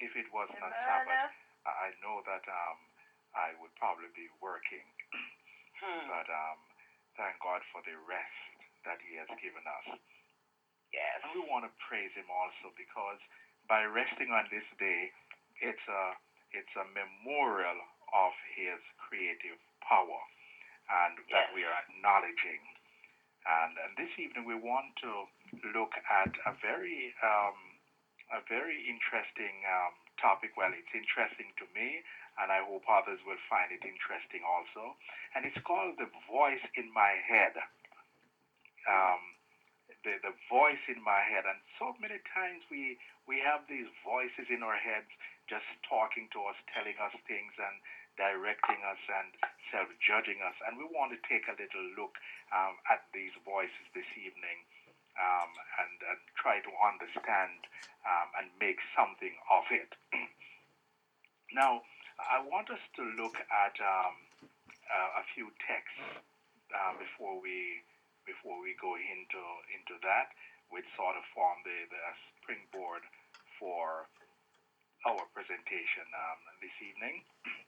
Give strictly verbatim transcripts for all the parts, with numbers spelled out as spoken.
if it was not Sabbath, Amen. I I know that um, I would probably be working. Hmm. But um, thank God for the rest that He has given us. Yes. And we want to praise Him also because by resting on this day, it's a it's a memorial of His creative power and that Yes. we are acknowledging. And, and this evening we want to look at a very um, a very interesting um, topic. Well, it's interesting to me, and I hope others will find it interesting also. And it's called the voice in my head. Um, the the voice in my head, and so many times we we have these voices in our heads just talking to us, telling us things, and directing us and self-judging us. And we want to take a little look um, at these voices this evening, um, and, and try to understand um, and make something of it. Now, I want us to look at um, uh, a few texts uh, before we before we go into into that, which sort of form the, the springboard for our presentation um, this evening.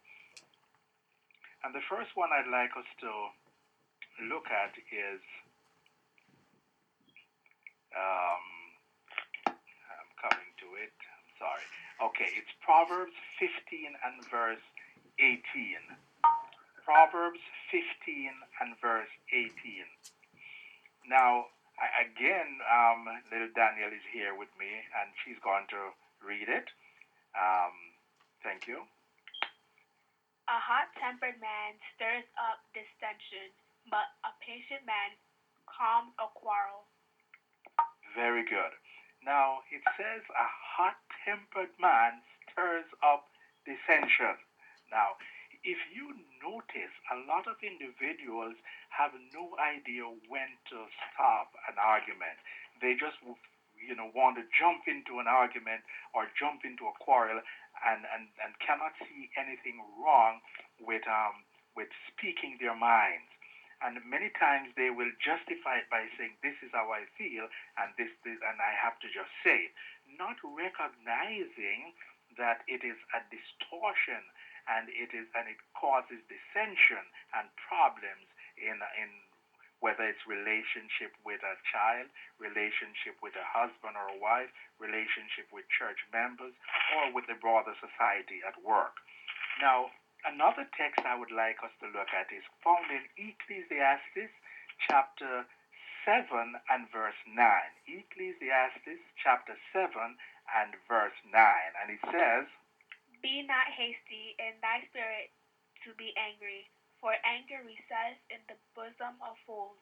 And the first one I'd like us to look at is um, I'm coming to it. I'm sorry. Okay, it's Proverbs fifteen and verse eighteen. Proverbs fifteen and verse eighteen. Now, I, again, um, little Daniel is here with me, and she's going to read it. Um, thank you. A hot-tempered man stirs up dissension, but a patient man calms a quarrel. Very good. Now, it says a hot-tempered man stirs up dissension. Now, if you notice, a lot of individuals have no idea when to stop an argument. They just, you know, want to jump into an argument or jump into a quarrel, and, and, and cannot see anything wrong with um, with speaking their minds. And many times they will justify it by saying, "This is how I feel," and this, this and I have to just say it, not recognizing that it is a distortion, and it is and it causes dissension and problems in in whether it's relationship with a child, relationship with a husband or a wife, relationship with church members, or with the broader society at work. Now, another text I would like us to look at is found in Ecclesiastes chapter seven and verse nine. Ecclesiastes chapter seven and verse nine. And it says, Be not hasty in thy spirit to be angry, for anger resides in the bosom of fools.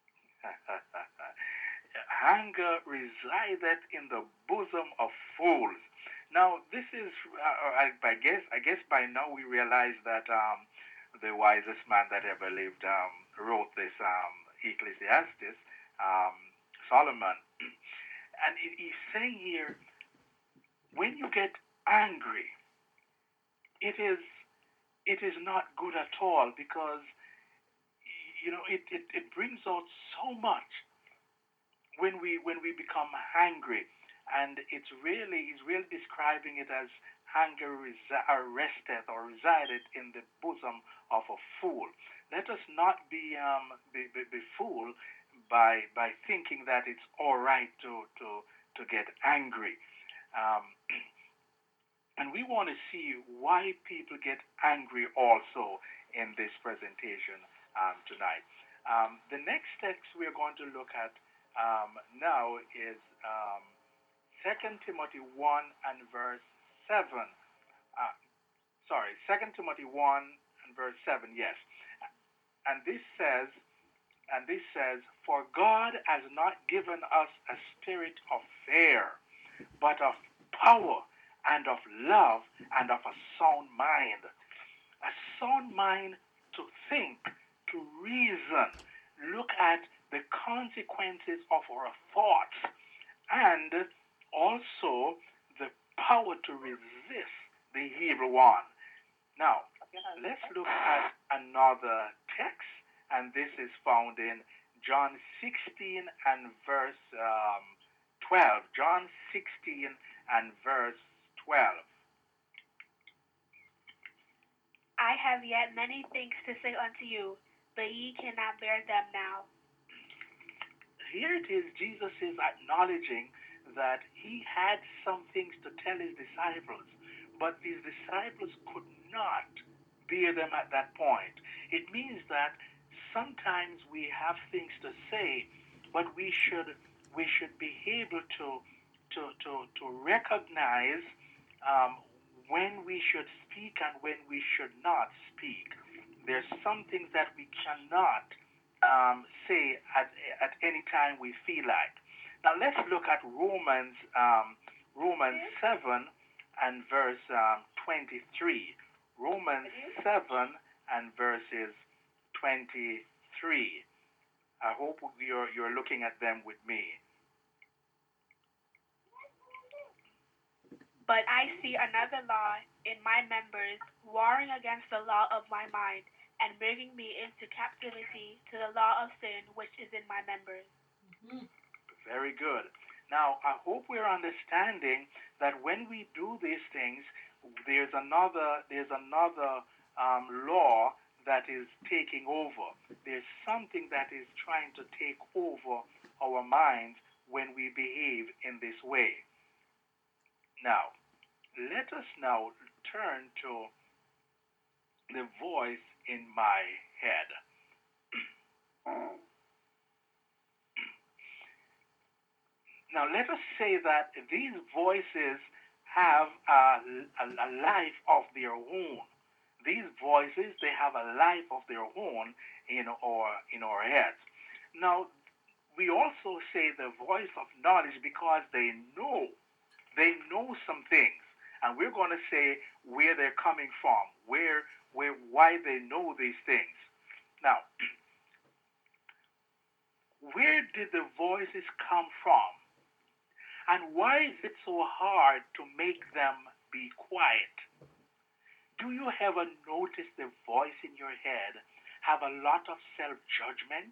Anger resideth in the bosom of fools. Now, this is, uh, I, I guess, I guess by now we realize that um, the wisest man that ever lived um, wrote this um, Ecclesiastes, um, Solomon, and it, he's saying here, when you get angry, it is it is not good at all because you know it, it, it brings out so much when we when we become angry, and it's really he's really describing it as anger resi- arrested or resided in the bosom of a fool. Let us not be um be, be, be fooled by by thinking that it's all right to to to get angry. Um, and we want to see why people get angry also in this presentation um, tonight. Um, the next text we're going to look at um, now is um, Second Timothy one and verse seven. Uh, sorry, Second Timothy one and verse seven, yes. And this says, and this says, For God has not given us a spirit of fear, but of power and of love and of a sound mind. A sound mind to think, to reason, look at the consequences of our thoughts, and also the power to resist the evil one. Now, let's look at another text, and this is found in John sixteen and verse um, twelve. John sixteen and verse twelve. yet many things to say unto you, but ye cannot bear them now. Here it is, Jesus is acknowledging that he had some things to tell his disciples, but his disciples could not bear them at that point. It means that sometimes we have things to say, but we should we should be able to to to, to recognize um, when we should speak and when we should not speak. There's some things that we cannot um, say at, at any time we feel like. Now let's look at Romans um, Romans seven and verse um, twenty-three. Romans seven and verses twenty-three. I hope you're you're looking at them with me. But I see another law in my members, warring against the law of my mind, and bringing me into captivity to the law of sin which is in my members. Mhm. Very good. Now, I hope we're understanding that when we do these things, there's another there's another um, law that is taking over. There's something that is trying to take over our minds when we behave in this way. Now, let us now turn to the voice in my head. Now, let us say that these voices have a, a, a life of their own. These voices, they have a life of their own in our, in our heads. Now, we also say the voice of knowledge because they know, they know some things. And we're going to say where they're coming from, where, where, why they know these things. Now, where did the voices come from? And why is it so hard to make them be quiet? Do you ever notice the voice in your head have a lot of self-judgment?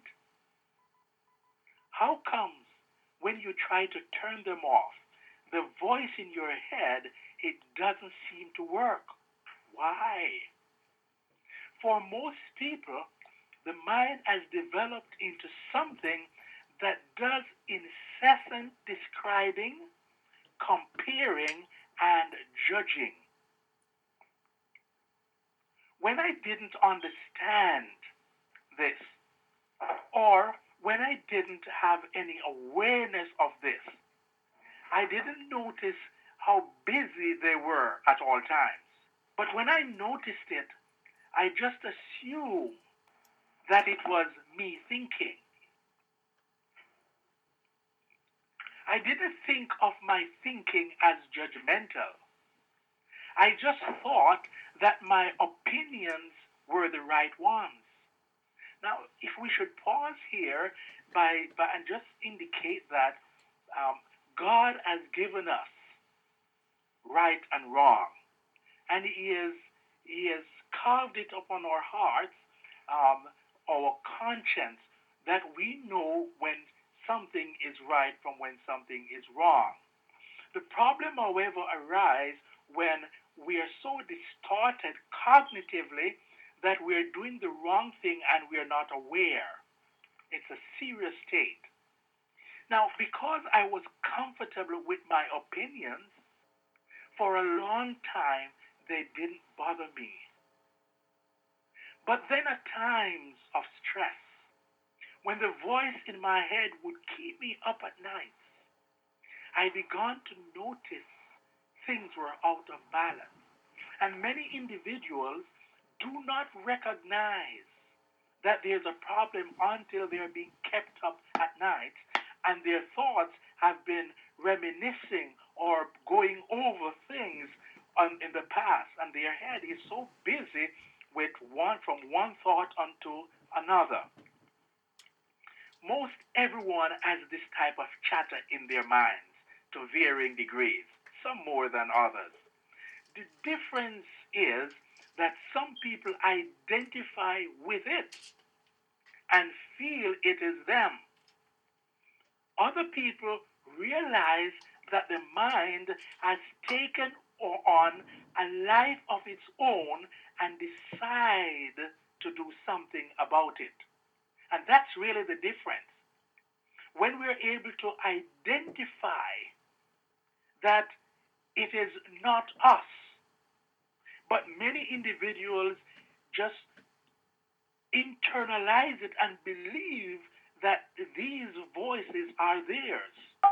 How comes when you try to turn them off, the voice in your head, it doesn't seem to work? Why? For most people, the mind has developed into something that does incessant describing, comparing, and judging. When I didn't understand this, or when I didn't have any awareness of this, I didn't notice how busy they were at all times. But when I noticed it, I just assumed that it was me thinking. I didn't think of my thinking as judgmental. I just thought that my opinions were the right ones. Now, if we should pause here by, by and just indicate that um, God has given us right and wrong, and He is He has carved it upon our hearts, um, our conscience, that we know when something is right from when something is wrong. The problem, however, arises when we are so distorted cognitively that we're doing the wrong thing and we're not aware. It's a serious state. Now, because I was comfortable with my opinions, for a long time, they didn't bother me. But then at times of stress, when the voice in my head would keep me up at night, I began to notice things were out of balance. And many individuals do not recognize that there's a problem until they're being kept up at night and their thoughts have been reminiscing or going over things on, in the past, and their head is so busy with one from one thought onto another. Most everyone has this type of chatter in their minds to varying degrees, some more than others. The difference is that some people identify with it and feel it is them. Other people realize that the mind has taken or on a life of its own and decide to do something about it. And that's really the difference. When we're able to identify that it is not us, but many individuals just internalize it and believe that these voices are theirs.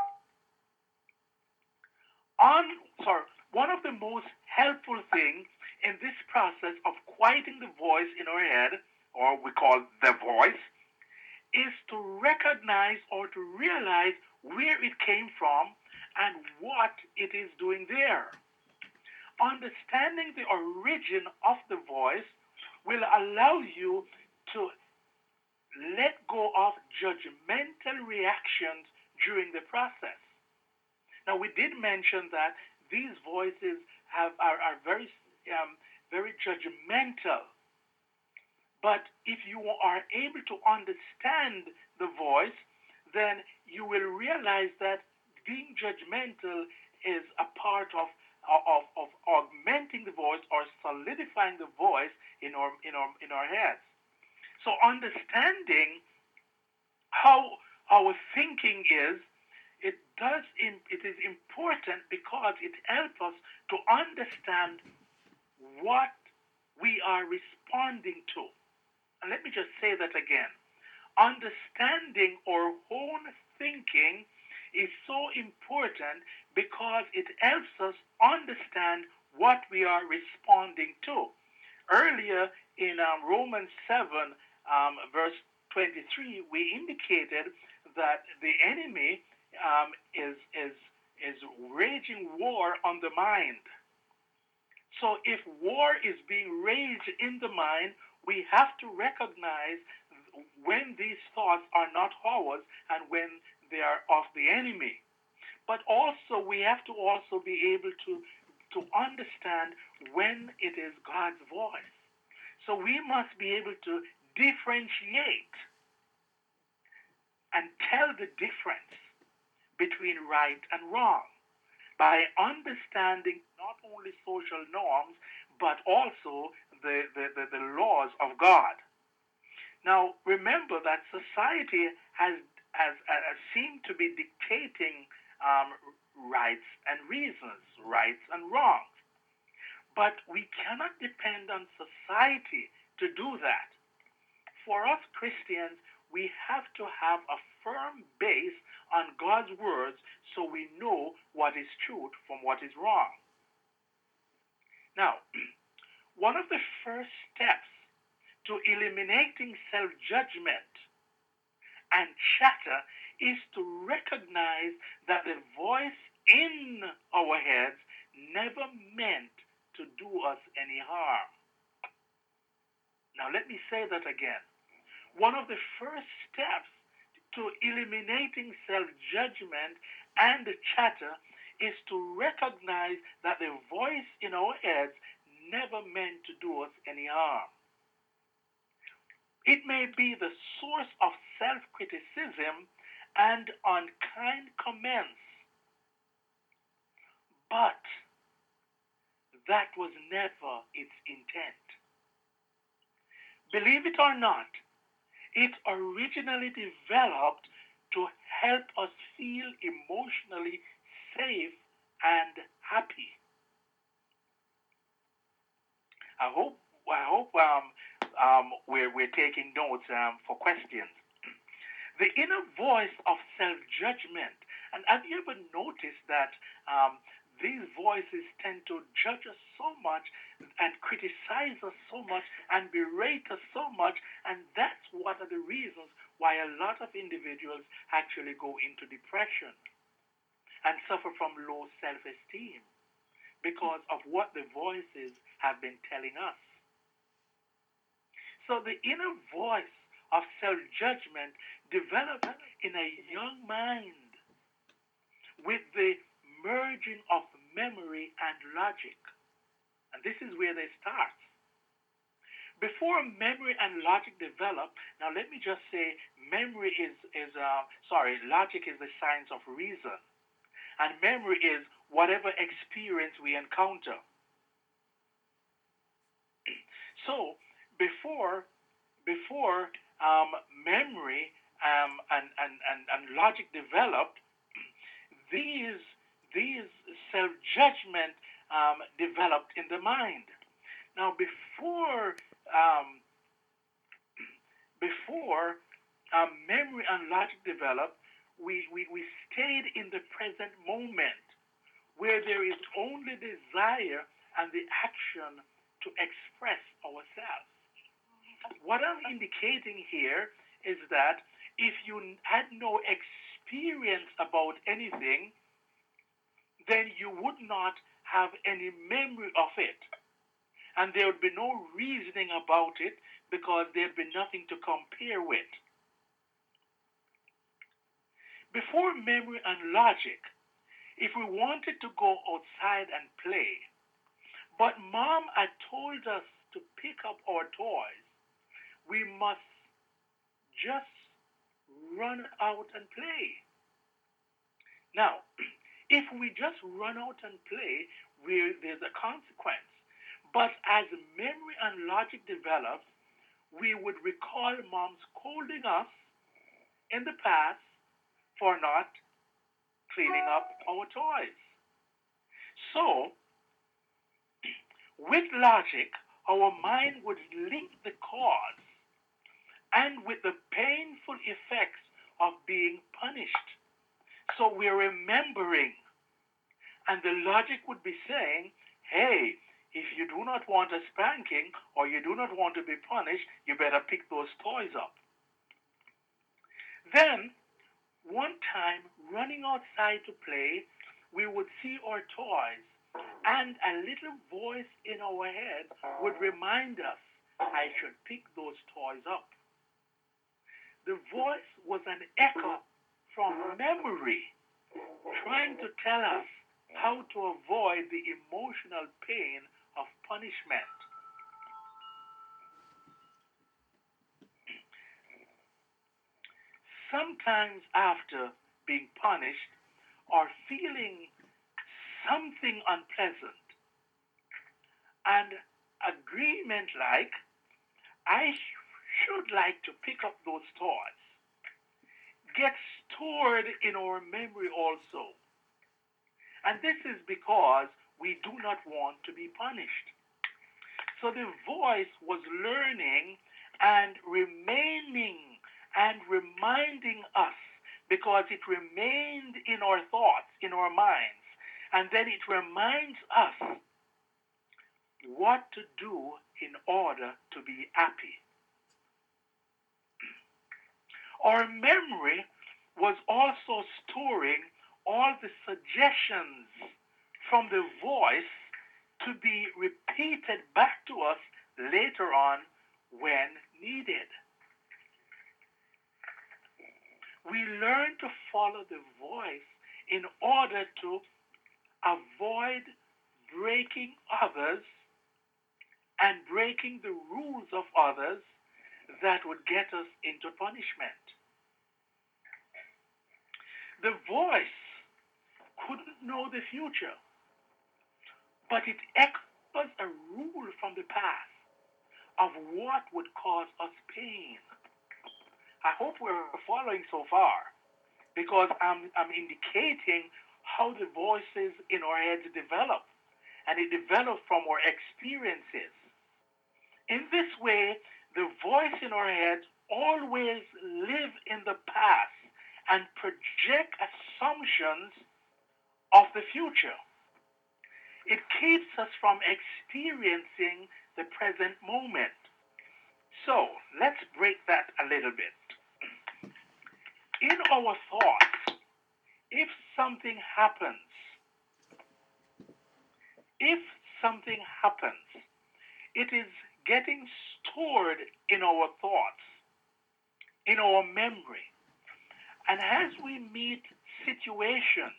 On, sorry, one of the most helpful things in this process of quieting the voice in our head, or we call the voice, is to recognize or to realize where it came from and what it is doing there. Understanding the origin of the voice will allow you to let go of judgmental reactions during the process. Now, we did mention that these voices have, are, are very, um, very judgmental. But if you are able to understand the voice, then you will realize that being judgmental is a part of, of, of augmenting the voice or solidifying the voice in our, in our, in our heads. So understanding how our thinking is, it does it is important because it helps us to understand what we are responding to. And let me just say that again. Understanding our own thinking is so important because it helps us understand what we are responding to. Earlier in um, Romans seven, um, verse twenty-three, we indicated that the enemy um, is, is, is waging war on the mind. So if war is being waged in the mind, we have to recognize when these thoughts are not ours and when they are of the enemy. But also we have to also be able to, to understand when it is God's voice. So we must be able to differentiate and tell the difference between right and wrong by understanding not only social norms, but also the, the, the, the laws of God. Now, remember that society has, has, has seemed to be dictating um, rights and reasons, rights and wrongs. But we cannot depend on society to do that. For us Christians, we have to have a firm base on God's words so we know what is truth from what is wrong. Now, one of the first steps to eliminating self-judgment and chatter is to recognize that the voice in our heads never meant to do us any harm. Now, let me say that again. One of the first steps to eliminating self-judgment and chatter is to recognize that the voice in our heads never meant to do us any harm. It may be the source of self-criticism and unkind comments, but that was never its intent. Believe it or not, it originally developed to help us feel emotionally safe and happy. I hope I hope um, um, we're, we're taking notes um, for questions. The inner voice of self-judgment. And have you ever noticed that um, these voices tend to judge us so much and criticize us so much and berate us so much, and that's one of the reasons why a lot of individuals actually go into depression and suffer from low self-esteem because of what the voices have been telling us. So the inner voice of self-judgment develops in a young mind with the merging of memory and logic. And this is where they start. Before memory and logic develop, now let me just say memory is, is uh, sorry, logic is the science of reason. And memory is whatever experience we encounter. So before before um, memory um, and, and, and, and logic developed, these these self judgment um, developed in the mind. Now before um, before um, memory and logic developed, we, we, we stayed in the present moment where there is only desire and the action to express ourselves. What I'm indicating here is that if you had no experience about anything, then you would not have any memory of it. And there would be no reasoning about it because there'd be nothing to compare with. Before memory and logic, if we wanted to go outside and play, but mom had told us to pick up our toys, we must just run out and play. Now, if we just run out and play, we, there's a consequence. But as memory and logic develops, we would recall mom scolding us in the past for not cleaning up our toys. So, with logic, our mind would link the cause and with the painful effects of being punished. So we're remembering, and the logic would be saying, hey, if you do not want a spanking or you do not want to be punished, you better pick those toys up. Then, one time, running outside to play, we would see our toys, and a little voice in our head would remind us, I should pick those toys up. The voice was an echo from memory, trying to tell us how to avoid the emotional pain of punishment. Sometimes after being punished or feeling something unpleasant, and agreement like, I should like to pick up those toys, gets stored in our memory also. And this is because we do not want to be punished. So the voice was learning and remaining and reminding us because it remained in our thoughts, in our minds. And then it reminds us what to do in order to be happy. Our memory was also storing all the suggestions from the voice to be repeated back to us later on when needed. We learn to follow the voice in order to avoid breaking others and breaking the rules of others that would get us into punishment. The voice couldn't know the future, but it echoes a rule from the past of what would cause us pain. I hope we're following so far because I'm, I'm indicating how the voices in our heads develop, and it develops from our experiences. In this way, the voice in our heads always live in the past and project assumptions of the future. It keeps us from experiencing the present moment. So let's break that a little bit. In our thoughts, if something happens, if something happens, it is getting stored in our thoughts, in our memory. And as we meet situations,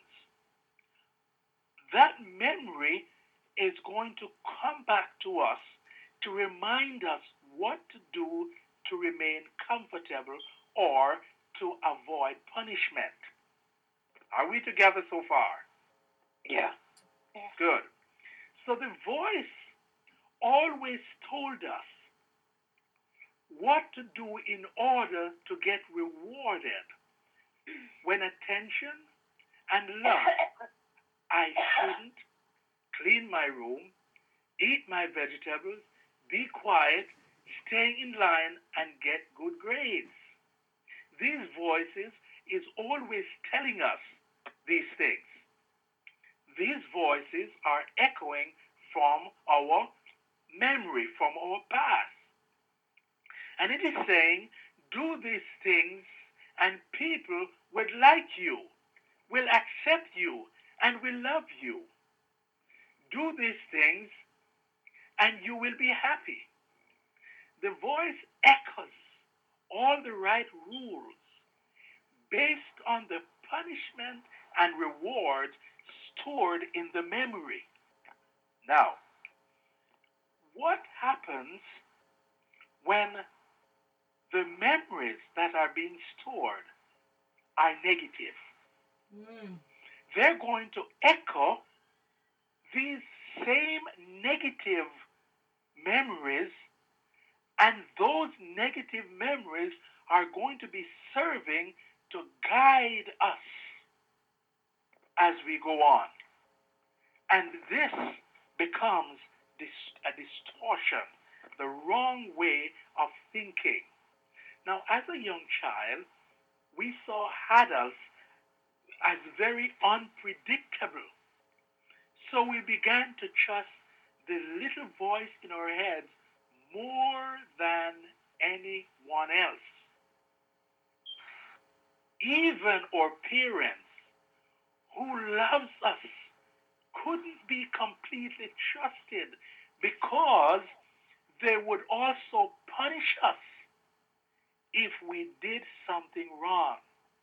that memory is going to come back to us to remind us what to do to remain comfortable or to avoid punishment. Are we together so far? Yeah. Good. So the voice always told us what to do in order to get rewarded when attention and love. I shouldn't clean my room, eat my vegetables, be quiet, stay in line, and get good grades. These voices is always telling us these things. These voices are echoing from our memory, from our past. And it is saying, do these things and people will like you, will accept you, and will love you. Do these things and you will be happy. The voice echoes all the right rules based on the punishment and reward stored in the memory. Now, what happens when the memories that are being stored are negative? Mm. They're going to echo these same negative memories, and those negative memories are going to be serving to guide us as we go on. And this becomes dis- a distortion, the wrong way of thinking. Now, as a young child, we saw adults as very unpredictable. So we began to trust the little voice in our heads more than anyone else. Even our parents, who loves us, couldn't be completely trusted because they would also punish us if we did something wrong.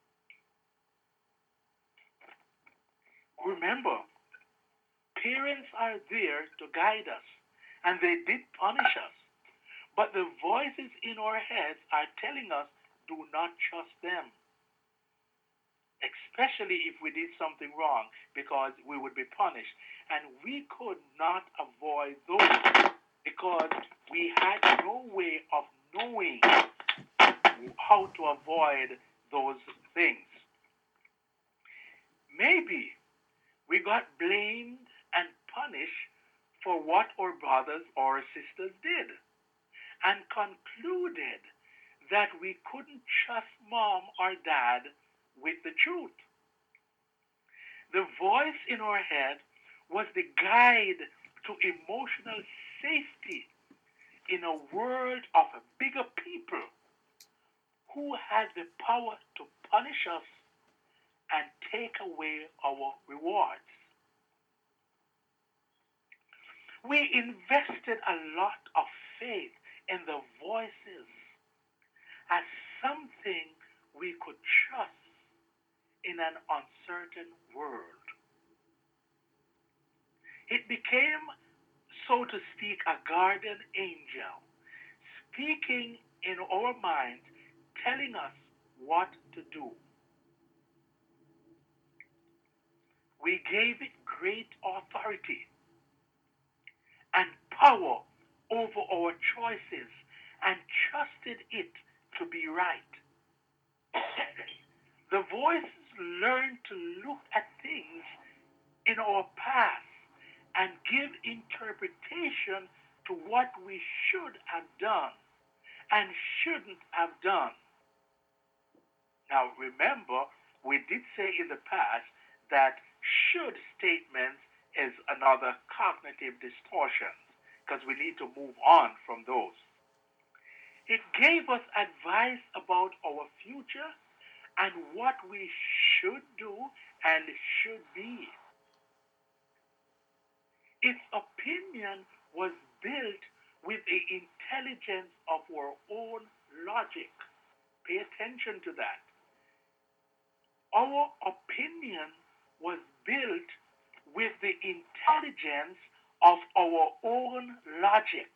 Remember, parents are there to guide us, and they did punish us. But the voices in our heads are telling us, do not trust them, especially if we did something wrong, because we would be punished. And we could not avoid those because we had no way of knowing how to avoid those things. Maybe we got blamed and punished for what our brothers or sisters did and concluded that we couldn't trust mom or dad with the truth. The voice in our head was the guide to emotional safety in a world of bigger people who had the power to punish us and take away our rewards. We invested a lot of faith in the voices as something we could trust in an uncertain world. It became, so to speak, a guardian angel, speaking in our minds, telling us what to do. We gave it great authority and power over our choices and trusted it to be right. The voices learned to look at things in our past and give interpretation to what we should have done and shouldn't have done. Now remember, we did say in the past that should statements is another cognitive distortion because we need to move on from those. It gave us advice about our future and what we should do and should be. Its opinion was built with the intelligence of our own logic. Pay attention to that. Our opinion was built with the intelligence of our own logic.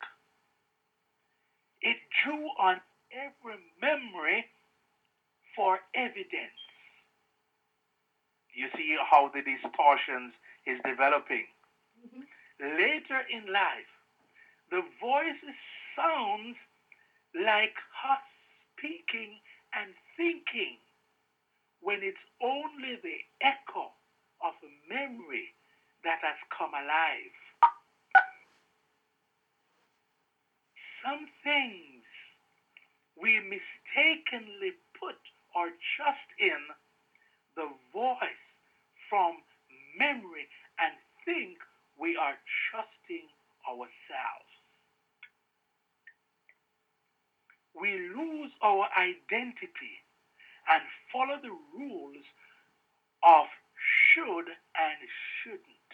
It drew on every memory for evidence. You see how the distortions is developing. Mm-hmm. Later in life, the voice sounds like us speaking and thinking when it's only the echo of a memory that has come alive. Some things we mistakenly put our trust in the voice from memory and think we are trusting ourselves. We lose our identity and follow the rules of should and shouldn't.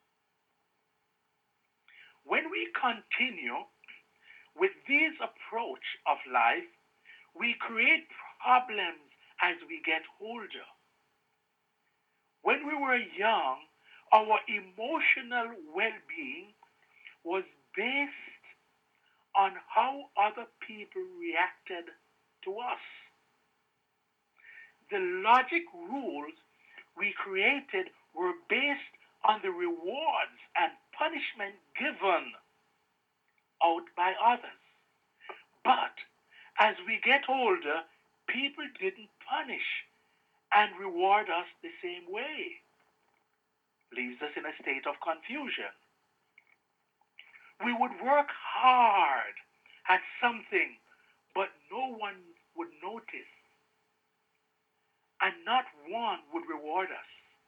When we continue with this approach of life, we create problems as we get older. When we were young, our emotional well being was based on how other people reacted to us. The logic rules we created were based on the rewards and punishment given out by others. But as we get older, people didn't punish and reward us the same way. Leaves us in a state of confusion. We would work hard at something, but no one would notice, and not one would reward us.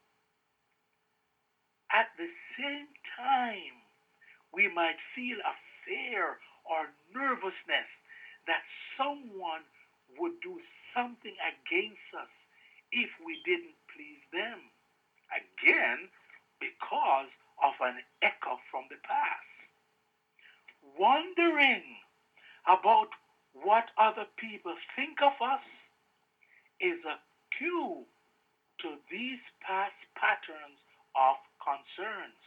At the same time, we might feel a fear or nervousness that someone would do something against us if we didn't please them. Again, because of an echo from the past. Wondering about what other people think of us is a cue to these past patterns of concerns.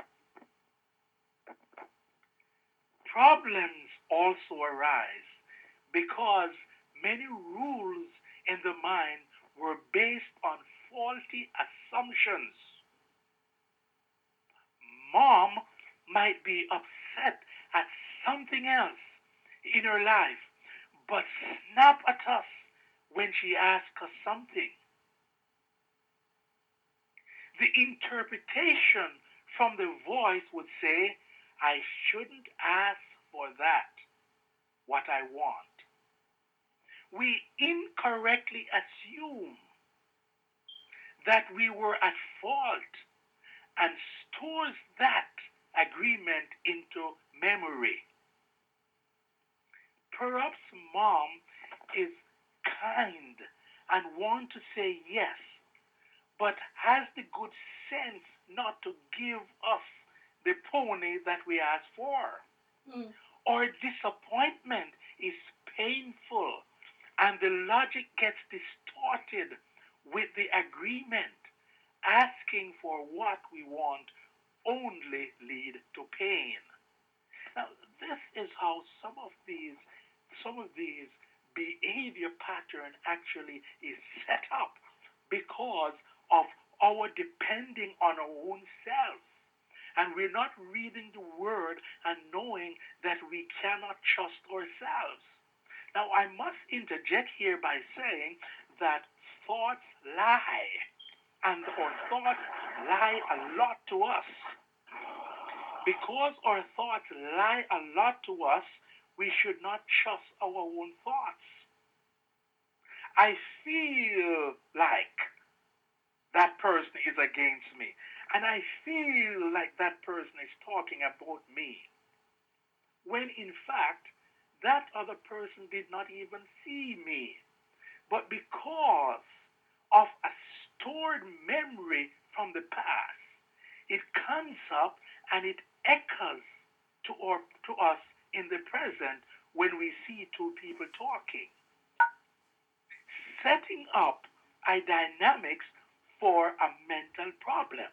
Problems also arise because many rules in the mind were based on faulty assumptions. Mom might be upset at something else in her life, but snap at us when she asks us something. The interpretation from the voice would say, I shouldn't ask for that, what I want. We incorrectly assume that we were at fault and stores that agreement into memory. Perhaps mom is kind and wants to say yes, but has the good sense not to give us the pony that we asked for. Mm. Or disappointment is painful and the logic gets distorted with the agreement. Asking for what we want only lead to pain. Now, this is how some of these some of these behavior pattern actually is set up because of our depending on our own selves. And we're not reading the word and knowing that we cannot trust ourselves. Now, I must interject here by saying that thoughts lie, and our thoughts lie a lot to us. Because our thoughts lie a lot to us, we should not trust our own thoughts. I feel like that person is against me, and I feel like that person is talking about me, when in fact, that other person did not even see me. But because of a stored memory from the past, it comes up and it echoes to, our, to us in the present when we see two people talking, setting up a dynamics for a mental problem.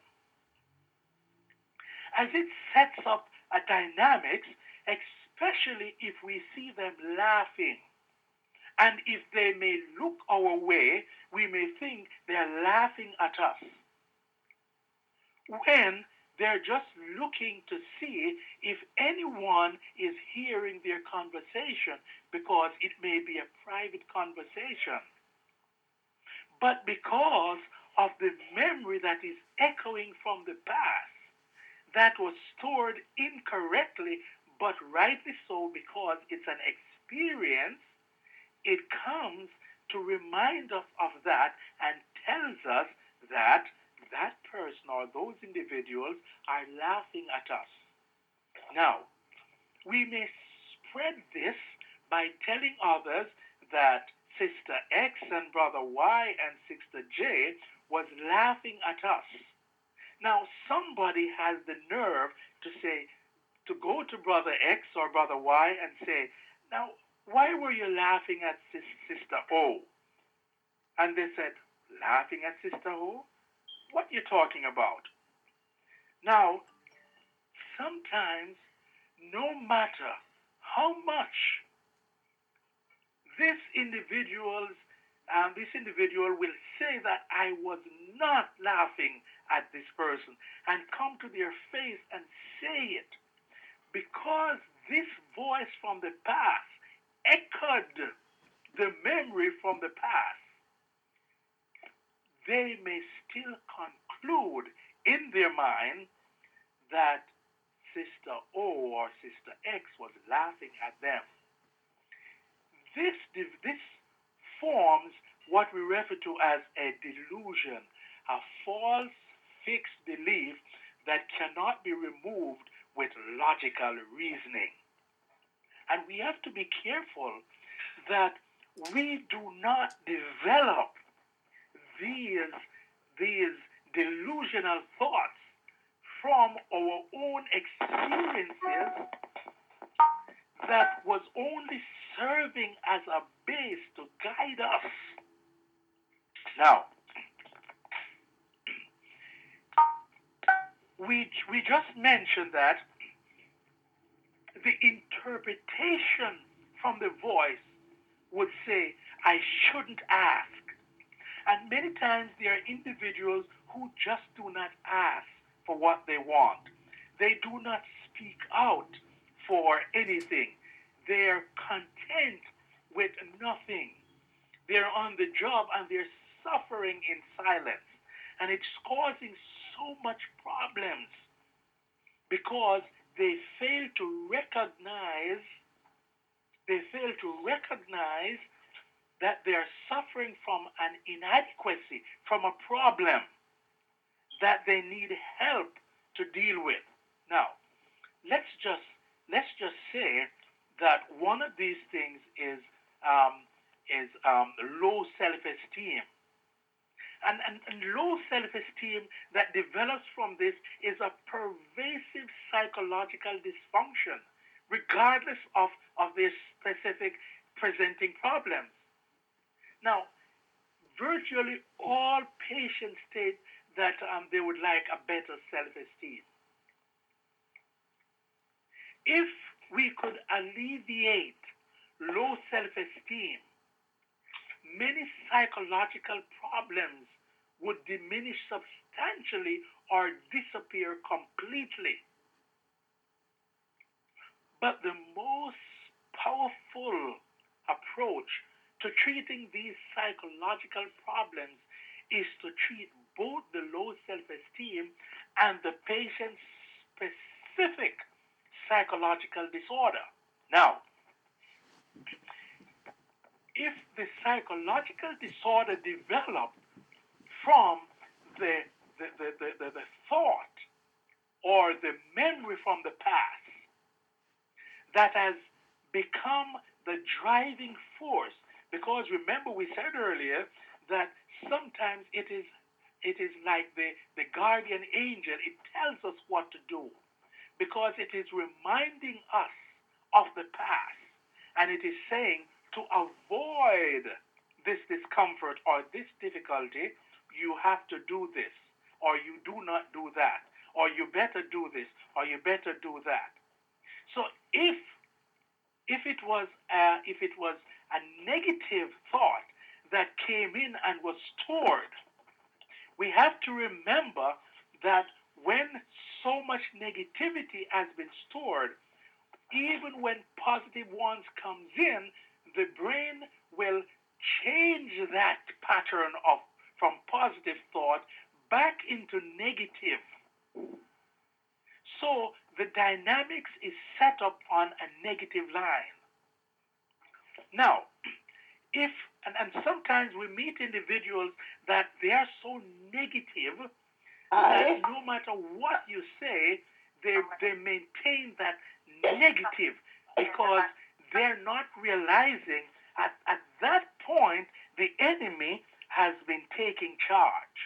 As it sets up a dynamics, especially if we see them laughing. And if they may look our way, we may think they're laughing at us. When They're just looking to see if anyone is hearing their conversation because it may be a private conversation. But because of the memory that is echoing from the past, that was stored incorrectly, but rightly so because it's an experience, it comes to remind us of that and tells us that that person or those individuals are laughing at us. Now, we may spread this by telling others that Sister X and Brother Y and Sister J was laughing at us. Now, somebody has the nerve to say, to go to Brother X or Brother Y and say, now, why were you laughing at Sister O? And they said, laughing at Sister O? What are you talking about? Now, sometimes, no matter how much this individual's um, this individual will say that I was not laughing at this person and come to their face and say it, because this voice from the past echoed the memory from the past, they may still conclude in their mind that Sister O or Sister X was laughing at them. This, this forms what we refer to as a delusion, a false fixed belief that cannot be removed with logical reasoning. And we have to be careful that we do not develop these, these delusional thoughts from our own experiences that was only serving as a base to guide us. Now, we, we just mentioned that the interpretation from the voice would say, I shouldn't ask. And many times there are individuals who just do not ask for what they want. They do not speak out for anything. They're content with nothing. They're on the job and they're suffering in silence. And it's causing so much problems because they fail to recognize, they fail to recognize that they're suffering from an inadequacy, from a problem that they need help to deal with. Now, let's just let's just say that one of these things is um, is um, low self-esteem. And, and, and low self-esteem that develops from this is a pervasive psychological dysfunction, regardless of, of their specific presenting problems. Now, virtually all patients state that um, they would like a better self-esteem. If we could alleviate low self-esteem, many psychological problems would diminish substantially or disappear completely. But the most powerful approach to treating these psychological problems is to treat both the low self-esteem and the patient's specific psychological disorder. Now, if the psychological disorder developed from the, the, the, the, the, the thought or the memory from the past that has become the driving force, because remember we said earlier that sometimes it is it is like the, the guardian angel, it tells us what to do because it is reminding us of the past, and it is saying to avoid this discomfort or this difficulty, you have to do this, or you do not do that, or you better do this, or you better do that. So if if it was a, if it was a negative thought that came in and was stored, we have to remember that when so much negativity has been stored, even when positive ones comes in, the brain will change that pattern of from positive thought back into negative. So the dynamics is set up on a negative line. Now, if and, and sometimes we meet individuals that they are so negative that no matter what you say, they they maintain that negative because they're not realizing at, at that point the enemy has been taking charge.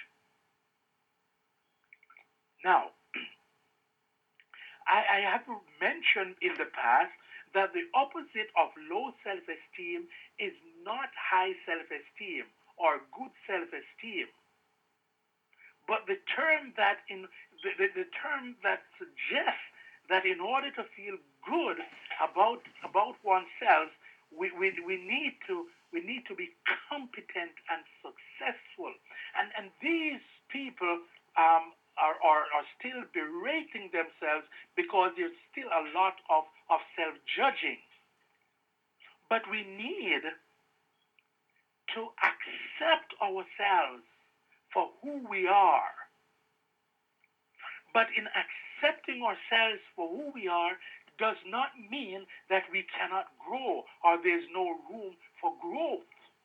Now, I, I have mentioned in the past that the opposite of low self-esteem is not high self-esteem or good self-esteem. But the term that in the, the, the term that suggests that in order to feel good about about oneself, we, we, we need to we need to be competent and successful. And and these people um, are, are are still berating themselves because there's still a lot of, of self-judging. But we need to accept ourselves for who we are. But in accepting ourselves for who we are does not mean that we cannot grow or there's no room for growth.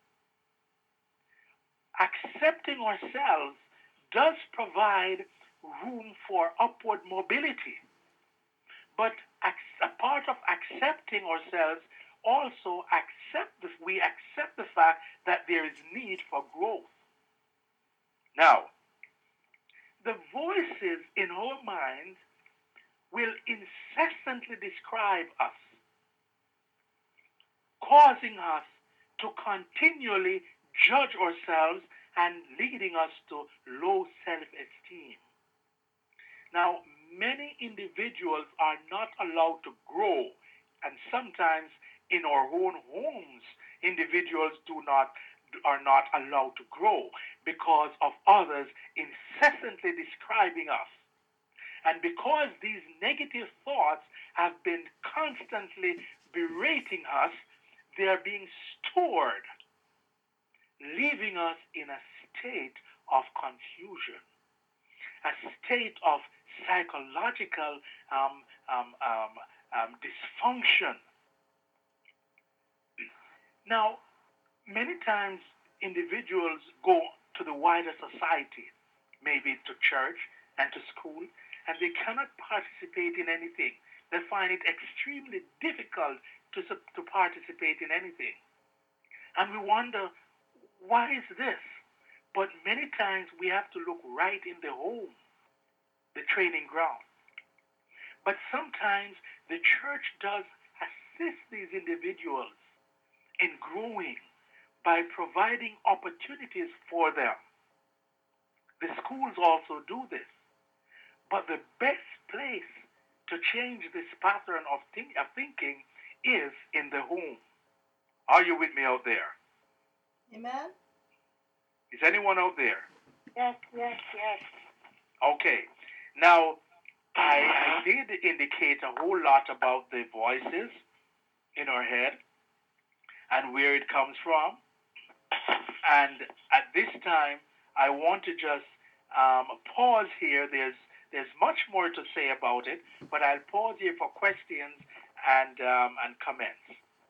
Accepting ourselves does provide room for upward mobility. But a part of accepting ourselves also accept the, we accept the fact that there is need for growth. Now, the voices in our minds will incessantly describe us, causing us to continually judge ourselves and leading us to low self-esteem. Now, many individuals are not allowed to grow, and sometimes in our own homes, individuals do not are not allowed to grow because of others incessantly describing us. And because these negative thoughts have been constantly berating us, they are being stored, leaving us in a state of confusion, a state of psychological um, um, um, um, dysfunction. Now, many times individuals go to the wider society, maybe to church and to school, and they cannot participate in anything. They find it extremely difficult to, to participate in anything. And we wonder, why is this? But many times we have to look right in the home, the training ground. But sometimes the church does assist these individuals in growing by providing opportunities for them. The schools also do this. But the best place to change this pattern of, think, of thinking is in the home. Are you with me out there? Amen? Is anyone out there? Yes, yes, yes. Okay. Now, I, I did indicate a whole lot about the voices in our head and where it comes from. And at this time, I want to just um, pause here. There's there's much more to say about it, but I'll pause here for questions and um, and comments.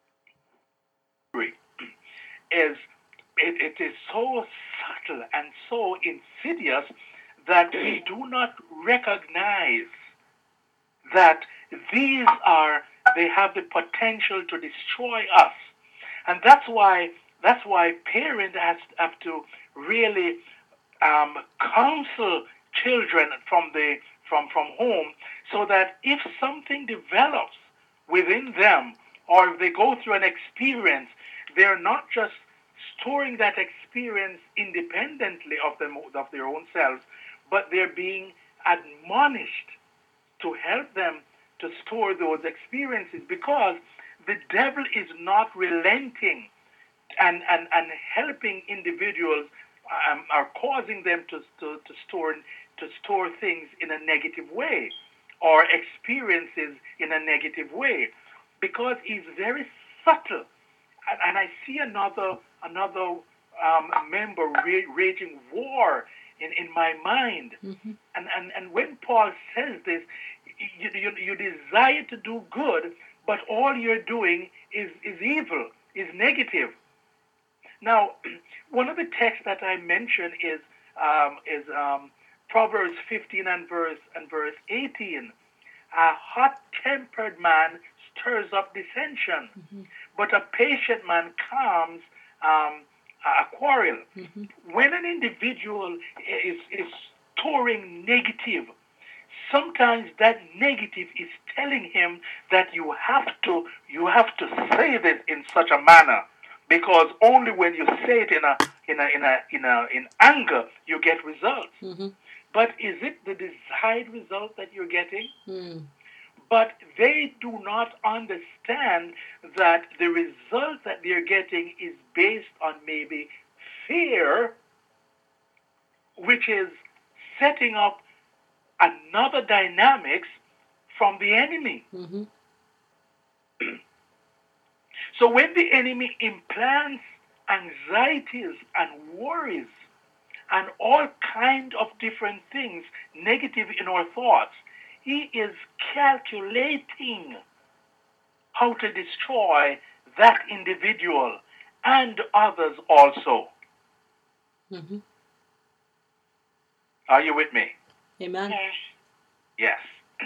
Is it, it is so subtle and so insidious that we do not recognize that these are they have the potential to destroy us, and that's why that's why parents has have to really um, counsel children from the from from home, so that if something develops within them or if they go through an experience, they're not just storing that experience independently of them of their own selves, but they're being admonished to help them to store those experiences, because the devil is not relenting and, and, and helping individuals um, are causing them to, to, to store to store things in a negative way or experiences in a negative way because he's very subtle. And, and I see another another um, member ra- raging war in, in my mind. Mm-hmm. And, and and when Paul says this, you, you, you desire to do good, but all you're doing is, is evil, is negative. Now, one of the texts that I mentioned is um, is um, Proverbs fifteen and verse and verse eighteen. A hot-tempered man stirs up dissension, Mm-hmm. but a patient man calms um, a quarrel. Mm-hmm. When an individual is is storing negative, sometimes that negative is telling him that you have to you have to say this in such a manner, because only when you say it in a in a in a in a in anger you get results. Mm-hmm. But is it the desired result that you're getting? Mm. But they do not understand that the result that they're getting is based on maybe fear, which is setting up another dynamics from the enemy. Mm-hmm. So when the enemy implants anxieties and worries and all kind of different things negative in our thoughts, he is calculating how to destroy that individual and others also. Mm-hmm. Are you with me? Amen. Yes. Yes.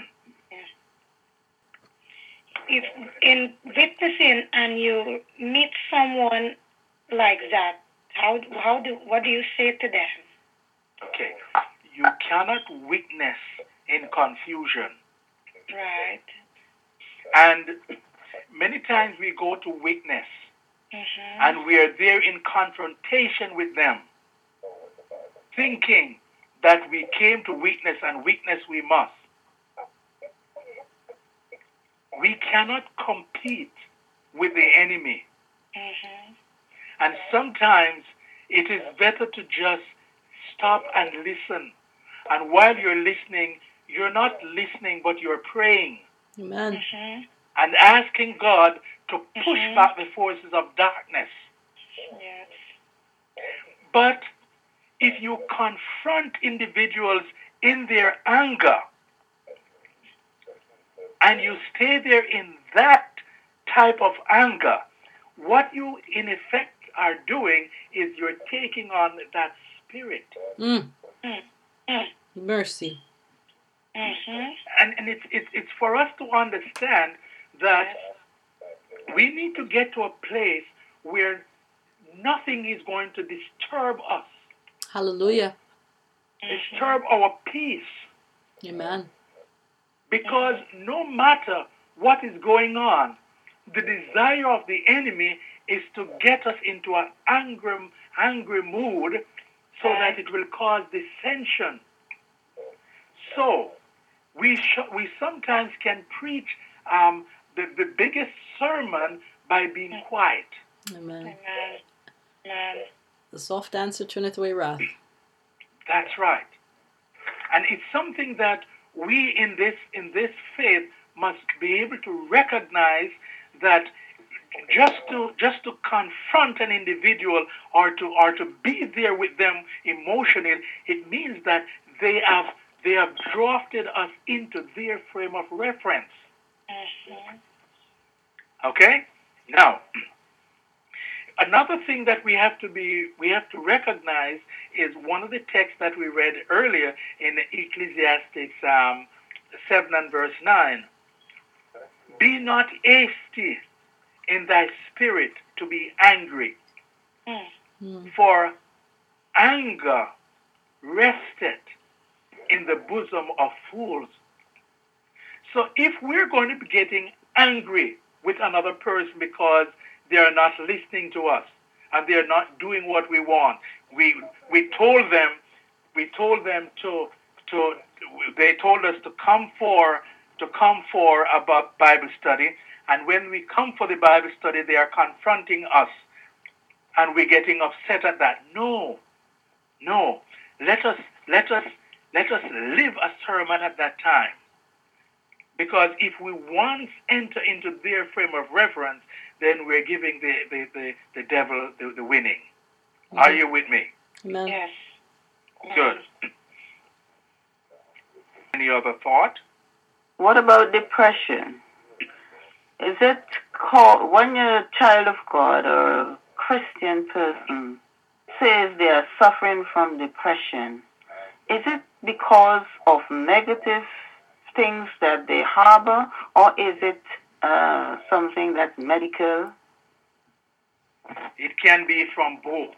If in witnessing and you meet someone like that, how how do what do you say to them? Okay. You cannot witness in confusion. Right. And many times we go to witness Mm-hmm. and we are there in confrontation with them, thinking that we came to witness and witness we must. We cannot compete with the enemy. Mm-hmm. And sometimes it is better to just stop and listen. And while you're listening, you're not listening, but you're praying Amen. Mm-hmm. and asking God to push Mhm. back the forces of darkness. Yes. But if you confront individuals in their anger and you stay there in that type of anger, what you in effect are doing is you're taking on that spirit. Mm. Mm. Mm. Mercy. Mm-hmm. And, and it's, it's, it's for us to understand that we need to get to a place where nothing is going to disturb us, Hallelujah. disturb our peace. Amen. Because no matter what is going on, the desire of the enemy is to get us into an angry, angry mood so that it will cause dissension. So, we, sh- we sometimes can preach um, the, the biggest sermon by being quiet. Amen. Amen. Amen. The soft answer turneth away wrath. That's right. And it's something that we in this in this faith must be able to recognize, that just to just to confront an individual or to or to be there with them emotionally, it means that they have they have drafted us into their frame of reference. Mm-hmm. Okay? Now, another thing that we have to be we have to recognize is one of the texts that we read earlier in Ecclesiastes um, seven and verse nine. Be not hasty in thy spirit to be angry, Mm. Mm. for anger resteth in the bosom of fools. So if we're going to be getting angry with another person because they are not listening to us and they are not doing what we want, we we told them we told them to to they told us to come for to come for a Bi- Bible study, and when we come for the Bible study, they are confronting us, and we're getting upset at that. No, no. Let us let us Let us live a sermon at that time. Because if we once enter into their frame of reference, then we're giving the, the, the, the devil the, the winning. Mm-hmm. Are you with me? Amen. Yes. Good. Any other thought? What about depression? Is it called, when you're a child of God or a Christian person says they are suffering from depression, is it because of negative things that they harbor, or is it uh, something that's medical? It can be from both.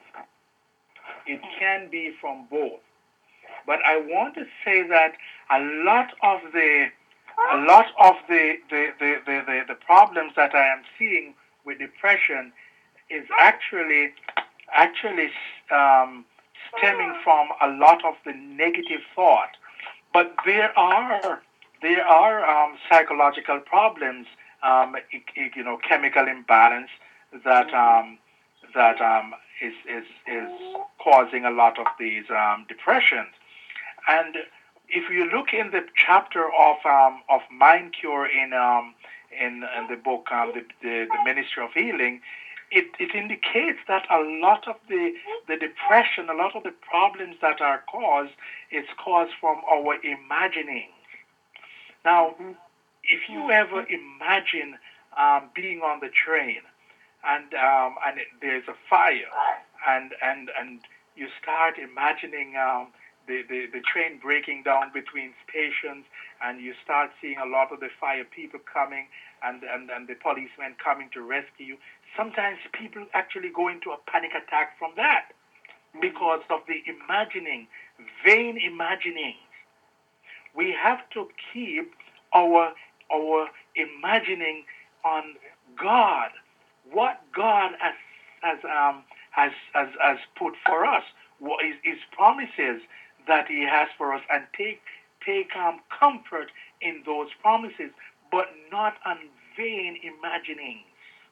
It can be from both. But I want to say that a lot of the a lot of the the, the, the, the, the problems that I am seeing with depression is actually actually um, stemming from a lot of the negative thought. But there are there are um, psychological problems, um, you know, chemical imbalance that um, that um, is, is is causing a lot of these um, depressions. And if you look in the chapter of um, of Mind Cure in um, in, in the book um, the, the the Ministry of Healing, it, it indicates that a lot of the the depression, a lot of the problems that are caused, is caused from our imagining. Now, if you ever imagine um, being on the train and um, and it, there's a fire, and and and you start imagining um, the, the the train breaking down between stations, and you start seeing a lot of the fire people coming, and and, and the policemen coming to rescue you. Sometimes people actually go into a panic attack from that because of the imagining, vain imagining. We have to keep our our imagining on God, what God has has um has has, has put for us, what is his promises that he has for us, and take take um comfort in those promises, but not on vain imaginings.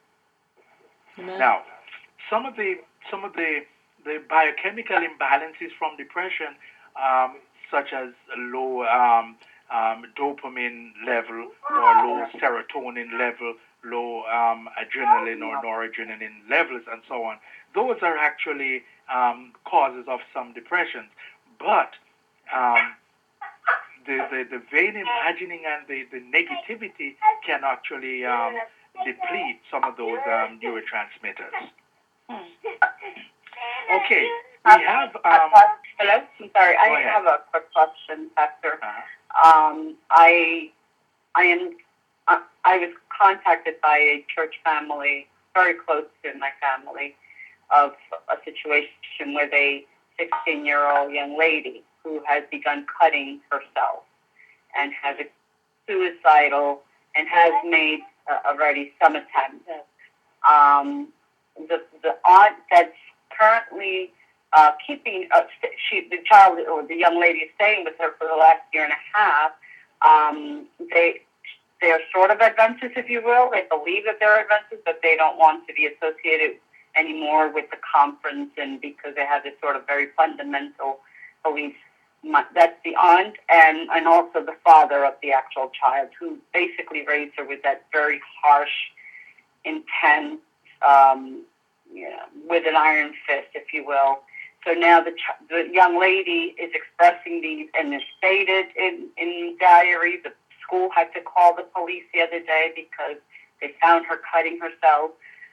Amen. Now, some of the some of the the biochemical imbalances from depression, um, such as low um, um, dopamine level or low serotonin level, low um, adrenaline or noradrenaline levels, and so on, those are actually um, causes of some depressions. But um, the, the, the vain imagining and the, the negativity can actually um, deplete some of those um, neurotransmitters. Okay, we have. Um, Hello, I'm sorry. I ahead. have a quick question, Pastor. Uh-huh. Um, I, I am. I, I was contacted by a church family, very close to my family, of a situation with a sixteen-year-old young lady who has begun cutting herself and has a suicidal and has made uh, already some attempts. Um, the the aunt that's currently uh, keeping uh, she the child or the young lady is staying with her for the last year and a half. Um, they they're sort of Adventists, if you will. They believe that they're Adventists, but they don't want to be associated anymore with the conference, and because they have this sort of very fundamental belief. That's the aunt and, and also the father of the actual child, who basically raised her with that very harsh, intense, um, you know, with an iron fist, if you will. So now the ch- the young lady is expressing these, and it's stated in, in diary. The school had to call the police the other day because they found her cutting herself.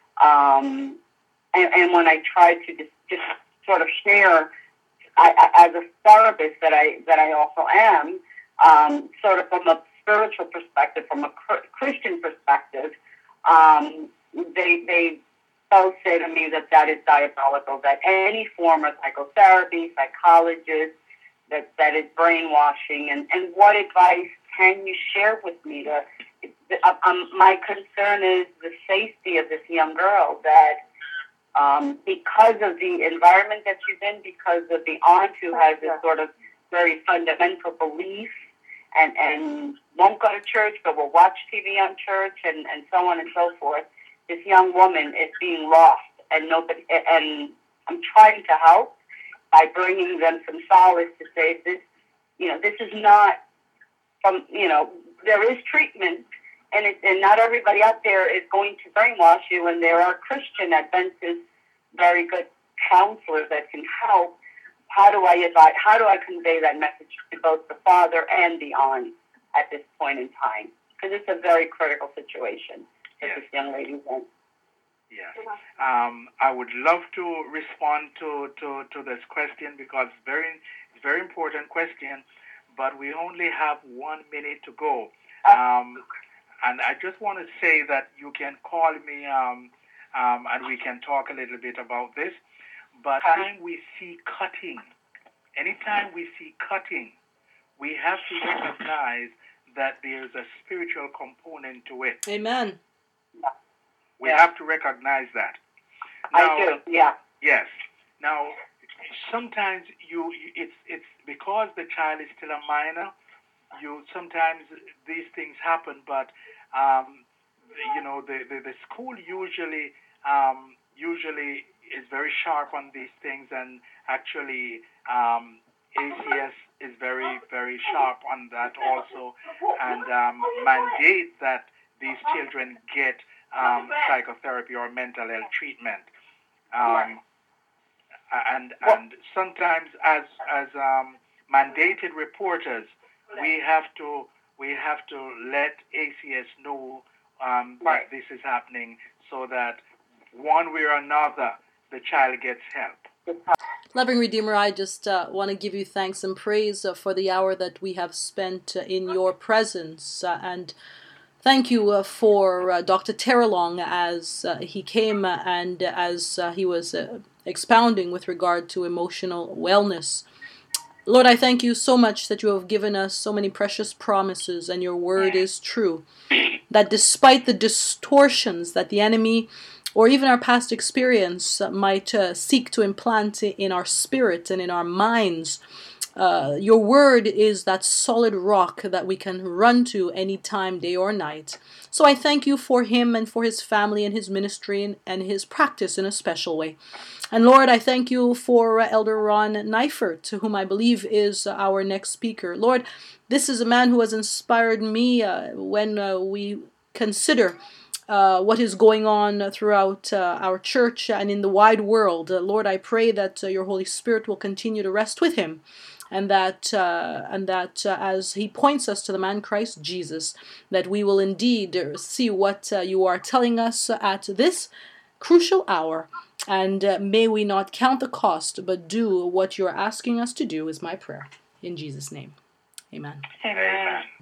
Um, and, and when I tried to just, just sort of share, I, I, as a therapist that I that I also am, um, sort of from a spiritual perspective, from a Christian perspective, um, they they both say to me that that is diabolical. That any form of psychotherapy, psychologist, that that is brainwashing. And, and what advice can you share with me? To, um, my concern is the safety of this young girl. That. Um, because of the environment that she's in, because of the aunt who has this sort of very fundamental belief and, and won't go to church but will watch T V on church and, and so on and so forth, this young woman is being lost, and nobody. And I'm trying to help by bringing them some solace to say this you know, this is not from, you know, there is treatment, and it, and not everybody out there is going to brainwash you, and there are Christian Adventist, very good counselors that can help. How do I advise, how do I convey that message to both the father and the aunt at this point in time? Because it's a very critical situation that Yes. this young lady's in. Yes. Um, I would love to respond to, to, to this question because it's very it's very important question, but we only have one minute to go. Um, and I just want to say that you can call me um, um, and we can talk a little bit about this. But anytime we see cutting, anytime we see cutting, we have to recognize that there's a spiritual component to it. Amen. We Yeah. have to recognize that. Now, I do, yeah. yes. Now, sometimes you it's it's because the child is still a minor. You sometimes these things happen, but um, you know the, the, the school usually um, usually is very sharp on these things, and actually um, A C S is very very sharp on that also, and um, mandate that these children get um, psychotherapy or mental health treatment. Um, and and sometimes as as um, mandated reporters, we have to we have to let A C S know um, Right. that this is happening, so that one way or another the child gets help. Loving Redeemer, I just uh, want to give you thanks and praise uh, for the hour that we have spent uh, in your presence. Uh, and thank you uh, for uh, Doctor Terrelong as uh, he came uh, and as uh, he was uh, expounding with regard to emotional wellness. Lord, I thank you so much that you have given us so many precious promises, and your word is true. That despite the distortions that the enemy or even our past experience uh, might uh, seek to implant in our spirit and in our minds, uh, your word is that solid rock that we can run to any time, day or night. So I thank you for him and for his family and his ministry and, and his practice in a special way. And Lord, I thank you for uh, Elder Ron Neifert, whom I believe is uh, our next speaker. Lord, this is a man who has inspired me uh, when uh, we consider uh, what is going on throughout uh, our church and in the wide world. Uh, Lord, I pray that uh, your Holy Spirit will continue to rest with him, and that uh, and that uh, as he points us to the man Christ Jesus, that we will indeed see what uh, you are telling us at this crucial hour. And uh, may we not count the cost, but do what you're asking us to do, is my prayer. In Jesus' name, amen. Amen. Amen.